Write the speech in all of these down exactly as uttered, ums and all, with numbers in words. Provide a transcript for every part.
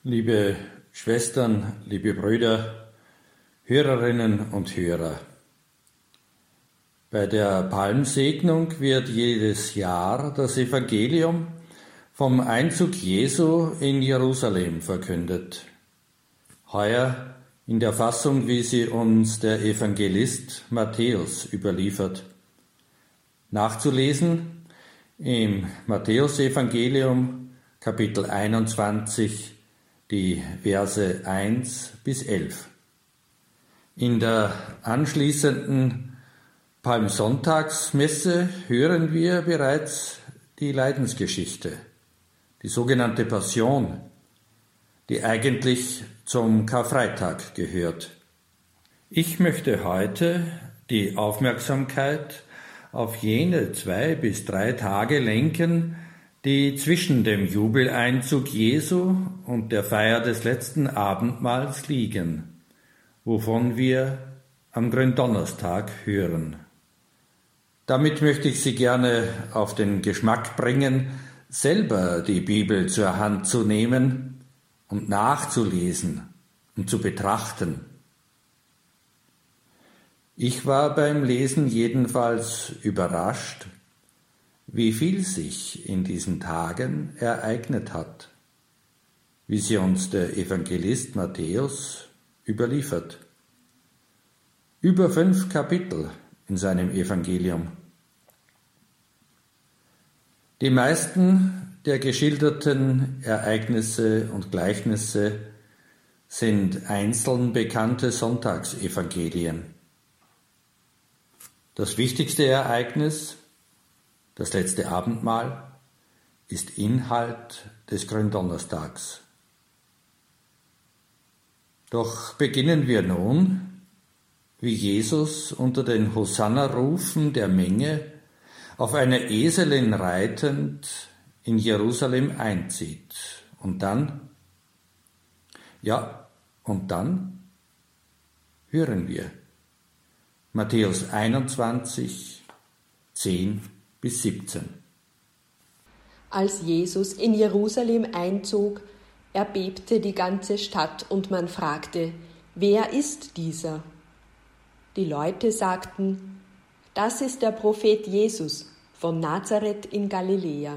Liebe Schwestern, liebe Brüder, Hörerinnen und Hörer. Bei der Palmsegnung wird jedes Jahr das Evangelium vom Einzug Jesu in Jerusalem verkündet. Heuer in der Fassung, wie sie uns der Evangelist Matthäus überliefert. Nachzulesen im Matthäusevangelium Kapitel einundzwanzig, die Verse eins bis elf. In der anschließenden Palmsonntagsmesse hören wir bereits die Leidensgeschichte, die sogenannte Passion, die eigentlich zum Karfreitag gehört. Ich möchte heute die Aufmerksamkeit auf jene zwei bis drei Tage lenken, die zwischen dem Jubeleinzug Jesu und der Feier des letzten Abendmahls liegen, wovon wir am Gründonnerstag hören. Damit möchte ich Sie gerne auf den Geschmack bringen, selber die Bibel zur Hand zu nehmen und nachzulesen und zu betrachten. Ich war beim Lesen jedenfalls überrascht, wie viel sich in diesen Tagen ereignet hat, wie sie uns der Evangelist Matthäus überliefert. Über fünf Kapitel in seinem Evangelium. Die meisten der geschilderten Ereignisse und Gleichnisse sind einzeln bekannte Sonntagsevangelien. Das wichtigste Ereignis, das letzte Abendmahl, ist Inhalt des Gründonnerstags. Doch beginnen wir nun, wie Jesus unter den Hosanna-Rufen der Menge auf einer Eselin reitend in Jerusalem einzieht. Und dann, ja, und dann hören wir Matthäus einundzwanzig, zehn bis siebzehn. Als Jesus in Jerusalem einzog, erbebte die ganze Stadt und man fragte, wer ist dieser? Die Leute sagten, das ist der Prophet Jesus von Nazareth in Galiläa.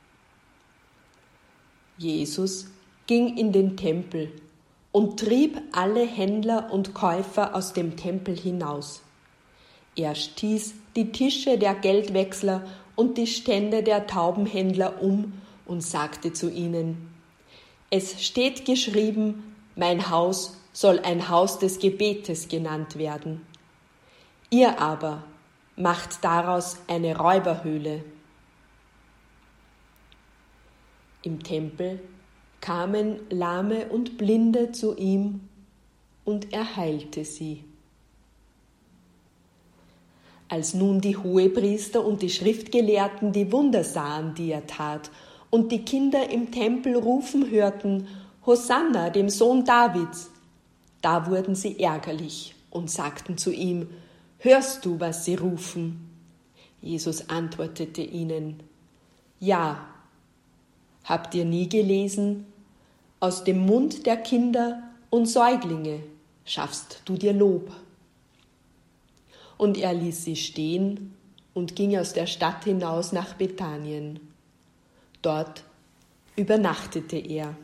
Jesus ging in den Tempel und trieb alle Händler und Käufer aus dem Tempel hinaus. Er stieß die Tische der Geldwechsler und die Stände der Taubenhändler um und sagte zu ihnen, es steht geschrieben, mein Haus soll ein Haus des Gebetes genannt werden. Ihr aber macht daraus eine Räuberhöhle. Im Tempel kamen Lahme und Blinde zu ihm und er heilte sie. Als nun die Hohepriester und die Schriftgelehrten die Wunder sahen, die er tat, und die Kinder im Tempel rufen hörten, Hosanna, dem Sohn Davids, da wurden sie ärgerlich und sagten zu ihm, hörst du, was sie rufen? Jesus antwortete ihnen, ja, habt ihr nie gelesen, aus dem Mund der Kinder und Säuglinge schaffst du dir Lob. Und er ließ sie stehen und ging aus der Stadt hinaus nach Bethanien. Dort übernachtete er.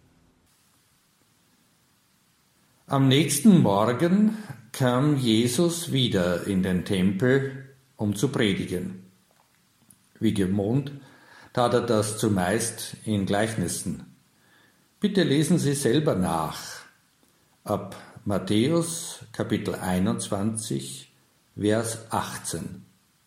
Am nächsten Morgen kam Jesus wieder in den Tempel, um zu predigen. Wie gewohnt tat er das zumeist in Gleichnissen. Bitte lesen Sie selber nach, ab Matthäus Kapitel einundzwanzig, Vers achtzehn.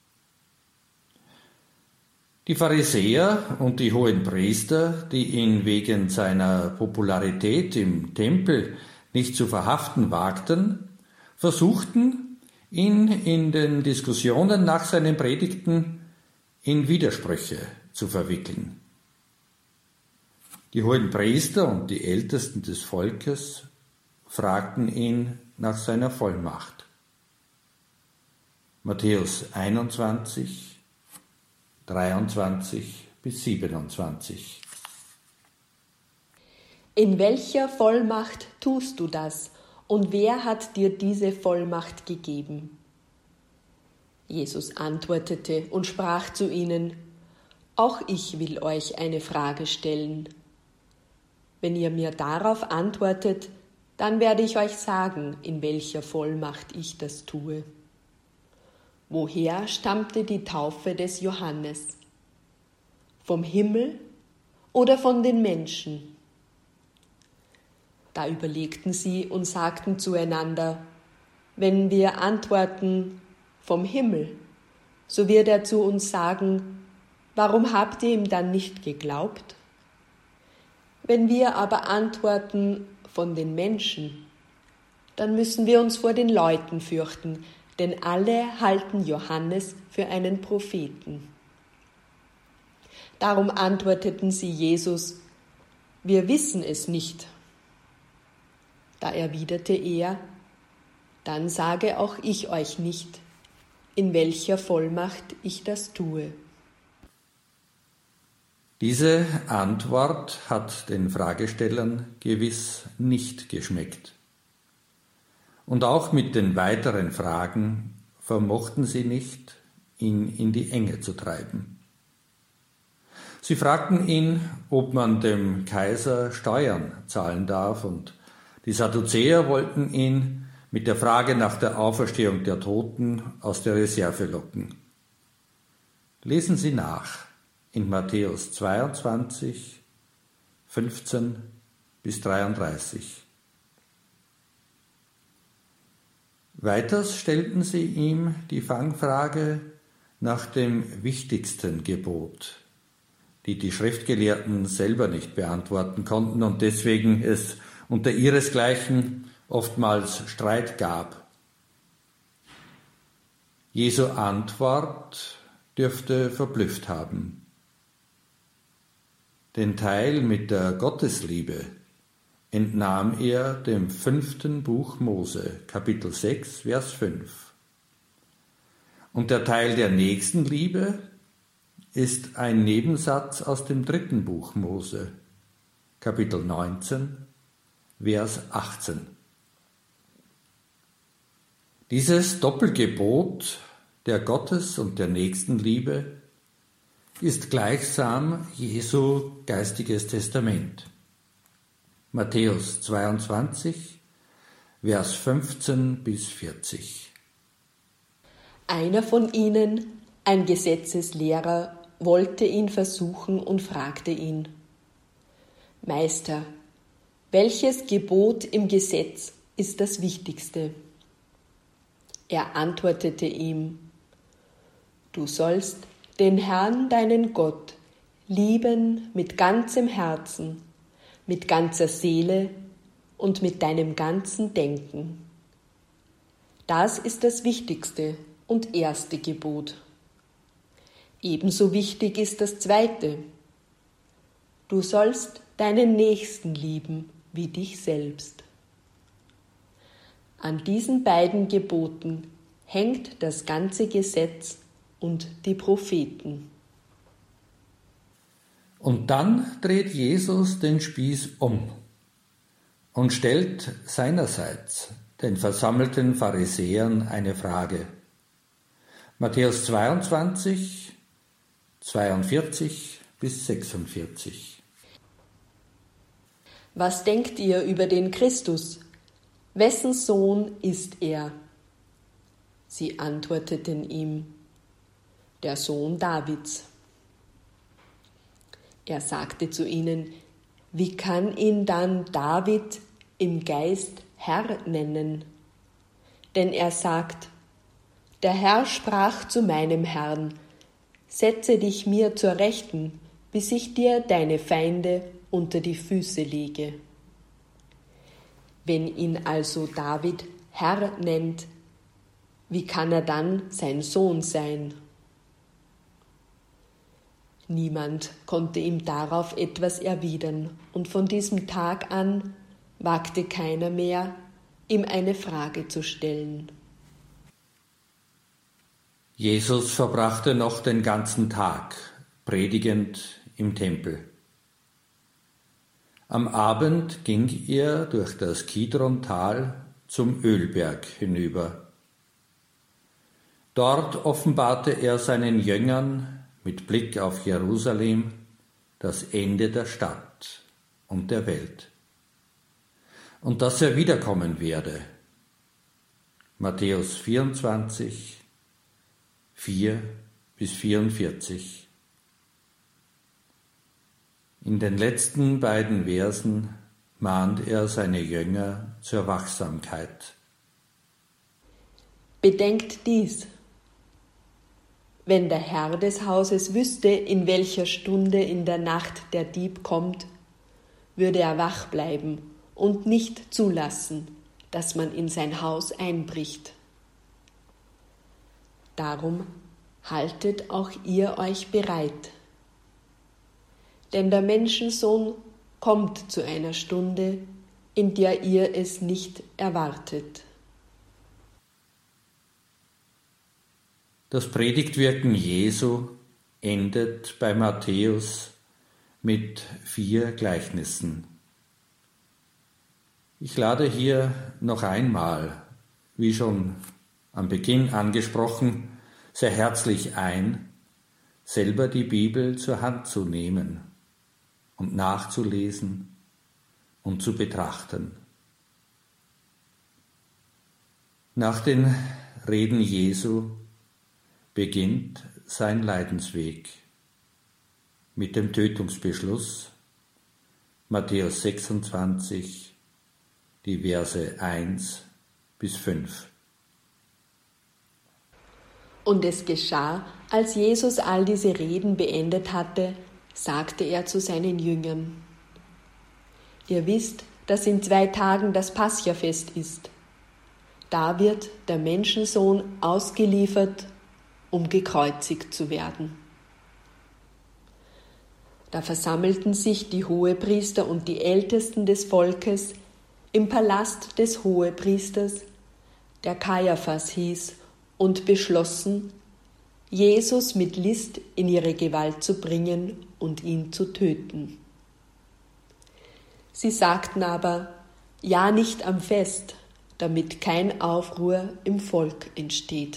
Die Pharisäer und die Hohenpriester, die ihn wegen seiner Popularität im Tempel nicht zu verhaften wagten, versuchten, ihn in den Diskussionen nach seinen Predigten in Widersprüche zu verwickeln. Die Hohenpriester und die Ältesten des Volkes fragten ihn nach seiner Vollmacht. Matthäus einundzwanzig, dreiundzwanzig bis siebenundzwanzig. In welcher Vollmacht tust du das, und wer hat dir diese Vollmacht gegeben? Jesus antwortete und sprach zu ihnen: Auch ich will euch eine Frage stellen. Wenn ihr mir darauf antwortet, dann werde ich euch sagen, in welcher Vollmacht ich das tue. Woher stammte die Taufe des Johannes? Vom Himmel oder von den Menschen? Da überlegten sie und sagten zueinander: Wenn wir antworten, vom Himmel, so wird er zu uns sagen: Warum habt ihr ihm dann nicht geglaubt? Wenn wir aber antworten, von den Menschen, dann müssen wir uns vor den Leuten fürchten, denn alle halten Johannes für einen Propheten. Darum antworteten sie Jesus: Wir wissen es nicht. Da erwiderte er: Dann sage auch ich euch nicht, in welcher Vollmacht ich das tue. Diese Antwort hat den Fragestellern gewiss nicht geschmeckt. Und auch mit den weiteren Fragen vermochten sie nicht, ihn in die Enge zu treiben. Sie fragten ihn, ob man dem Kaiser Steuern zahlen darf, und die Sadduzäer wollten ihn mit der Frage nach der Auferstehung der Toten aus der Reserve locken. Lesen Sie nach in Matthäus zweiundzwanzig, fünfzehn bis dreiunddreißig. Weiters stellten sie ihm die Fangfrage nach dem wichtigsten Gebot, die die Schriftgelehrten selber nicht beantworten konnten und deswegen es unter ihresgleichen oftmals Streit gab. Jesu Antwort dürfte verblüfft haben. Den Teil mit der Gottesliebe entnahm er dem fünften Buch Mose, Kapitel sechs, Vers fünf. Und der Teil der Nächstenliebe ist ein Nebensatz aus dem dritten Buch Mose, Kapitel neunzehn, Vers achtzehn. Dieses Doppelgebot der Gottes- und der Nächstenliebe ist gleichsam Jesu geistiges Testament. Matthäus zweiundzwanzig, Vers fünfzehn bis vierzig. Einer von ihnen, ein Gesetzeslehrer, wollte ihn versuchen und fragte ihn: Meister, welches Gebot im Gesetz ist das wichtigste? Er antwortete ihm: Du sollst den Herrn, deinen Gott, lieben mit ganzem Herzen, mit ganzer Seele und mit deinem ganzen Denken. Das ist das wichtigste und erste Gebot. Ebenso wichtig ist das zweite: Du sollst deinen Nächsten lieben wie dich selbst. An diesen beiden Geboten hängt das ganze Gesetz und die Propheten. Und dann dreht Jesus den Spieß um und stellt seinerseits den versammelten Pharisäern eine Frage. Matthäus zweiundzwanzig, zweiundvierzig bis sechsundvierzig. Was denkt ihr über den Christus? Wessen Sohn ist er? Sie antworteten ihm: Der Sohn Davids. Er sagte zu ihnen: Wie kann ihn dann David im Geist Herr nennen? Denn er sagt: Der Herr sprach zu meinem Herrn: Setze dich mir zur Rechten, bis ich dir deine Feinde unter die Füße lege. Wenn ihn also David Herr nennt, wie kann er dann sein Sohn sein? Niemand konnte ihm darauf etwas erwidern, und von diesem Tag an wagte keiner mehr, ihm eine Frage zu stellen. Jesus verbrachte noch den ganzen Tag predigend im Tempel. Am Abend ging er durch das Kidrontal zum Ölberg hinüber. Dort offenbarte er seinen Jüngern mit Blick auf Jerusalem das Ende der Stadt und der Welt und dass er wiederkommen werde. Matthäus vierundzwanzig, vier bis vierundvierzig. In den letzten beiden Versen mahnt er seine Jünger zur Wachsamkeit. Bedenkt dies: Wenn der Herr des Hauses wüsste, in welcher Stunde in der Nacht der Dieb kommt, würde er wach bleiben und nicht zulassen, dass man in sein Haus einbricht. Darum haltet auch ihr euch bereit. Denn der Menschensohn kommt zu einer Stunde, in der ihr es nicht erwartet. Das Predigtwirken Jesu endet bei Matthäus mit vier Gleichnissen. Ich lade hier noch einmal, wie schon am Beginn angesprochen, sehr herzlich ein, selber die Bibel zur Hand zu nehmen und nachzulesen und zu betrachten. Nach den Reden Jesu beginnt sein Leidensweg mit dem Tötungsbeschluss, Matthäus sechsundzwanzig, die Verse eins bis fünf. Und es geschah, als Jesus all diese Reden beendet hatte, sagte er zu seinen Jüngern: Ihr wisst, dass in zwei Tagen das Paschafest ist. Da wird der Menschensohn ausgeliefert, um gekreuzigt zu werden. Da versammelten sich die Hohepriester und die Ältesten des Volkes im Palast des Hohepriesters, der Kajaphas hieß, und beschlossen, Jesus mit List in ihre Gewalt zu bringen und ihn zu töten. Sie sagten aber: Ja, nicht am Fest, damit kein Aufruhr im Volk entsteht.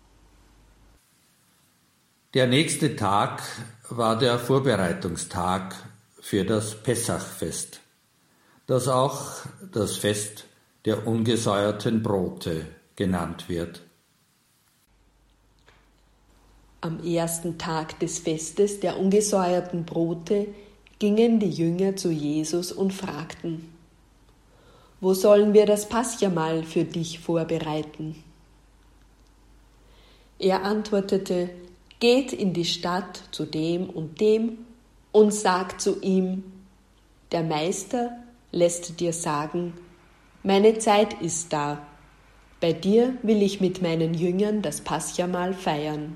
Der nächste Tag war der Vorbereitungstag für das Pessachfest, das auch das Fest der ungesäuerten Brote genannt wird. Am ersten Tag des Festes der ungesäuerten Brote gingen die Jünger zu Jesus und fragten: Wo sollen wir das Paschamahl für dich vorbereiten? Er antwortete: Geht in die Stadt zu dem und dem und sagt zu ihm: Der Meister lässt dir sagen, meine Zeit ist da, bei dir will ich mit meinen Jüngern das Paschamahl feiern.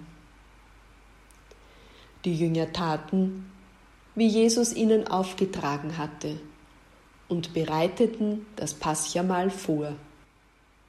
Die Jünger taten, wie Jesus ihnen aufgetragen hatte, und bereiteten das Paschamahl vor.